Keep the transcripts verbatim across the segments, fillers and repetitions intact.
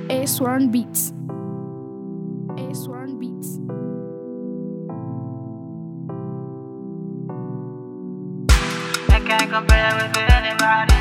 A Swan Beats. A Swan Beats. I can't compare with anybody.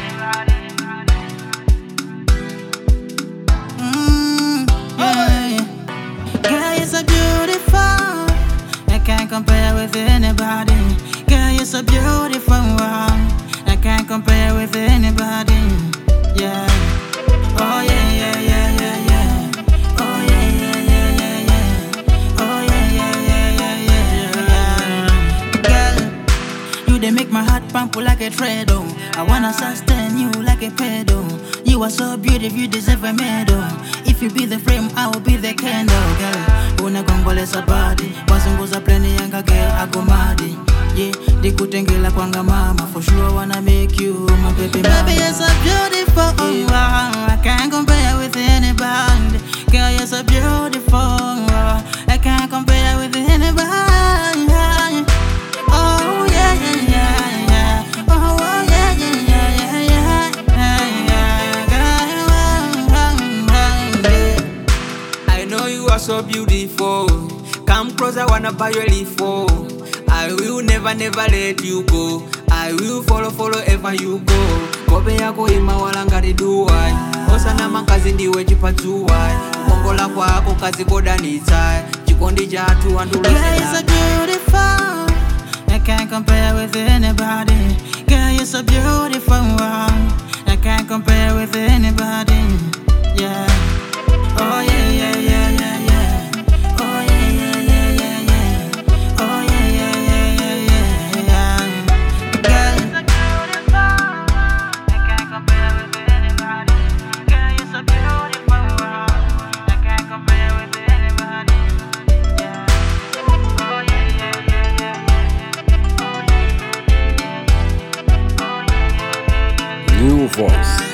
Mm, yeah. Girl, you're so beautiful. I can't compare with anybody. Girl, you're so beautiful. I can't compare with anybody. Yeah. Oh yeah, yeah, yeah, yeah, yeah. Oh yeah, yeah, yeah, yeah, yeah. Oh yeah, yeah, yeah, yeah, yeah, yeah. Girl, you they make my heart pump like a treadle. I wanna sustain you like a pedal. You are so beautiful, you deserve a medal. If you be the frame, I will be the candle, girl. Una gongole sabadi, wazunguza pleni yanga girl, I go madi. Yeah, dikutengela kwanga mama, for sure I wanna make you my baby mama. Baby, you're so beautiful, oh, wow. I can't compare with anybody. Girl, you're so beautiful, wow. I can't compare with anybody. Oh yeah, yeah, yeah, yeah. Oh, oh yeah, yeah, yeah, yeah, yeah, yeah, yeah. I know you are so beautiful. Come close, I wanna buy your leaf. I will never, never let you go. I will follow, follow ever you go. Kobe yako ima wala ngari duwai. Osana makazi ndiwe chipatuwai. Kongola kwako kazi koda nitai. Chikondi jatu andulu Girl, you're so beautiful. I can't compare with anybody. Girl, you're so beautiful. I can't compare with anybody. Yeah. Oh yeah, yeah, yeah, yeah, yeah. Oh yeah, yeah, yeah, yeah, yeah. Oh yeah, yeah, yeah, yeah, yeah, yeah. Girl, you're so beautiful. I can't compare with anybody. Girl, you're so beautiful. I can't compare with anybody. Yeah. Oh yeah, yeah, yeah, yeah, yeah. Oh yeah, yeah, yeah, yeah, yeah. Oh yeah, yeah, yeah, yeah, yeah. New voice.